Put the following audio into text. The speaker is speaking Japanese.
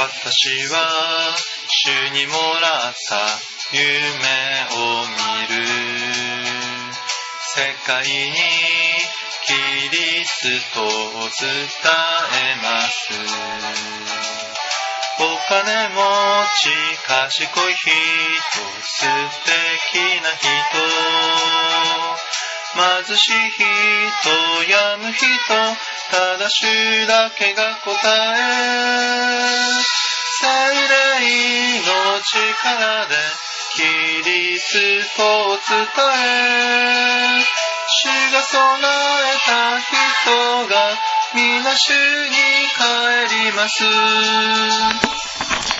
私は主にもらった夢を見る。世界にキリストを伝えます。お金持ち、賢い人、素敵な人、貧しい人、病む人、ただ主だけが答え。聖霊の力でキリストを伝え、主が備えた人が皆主に帰ります。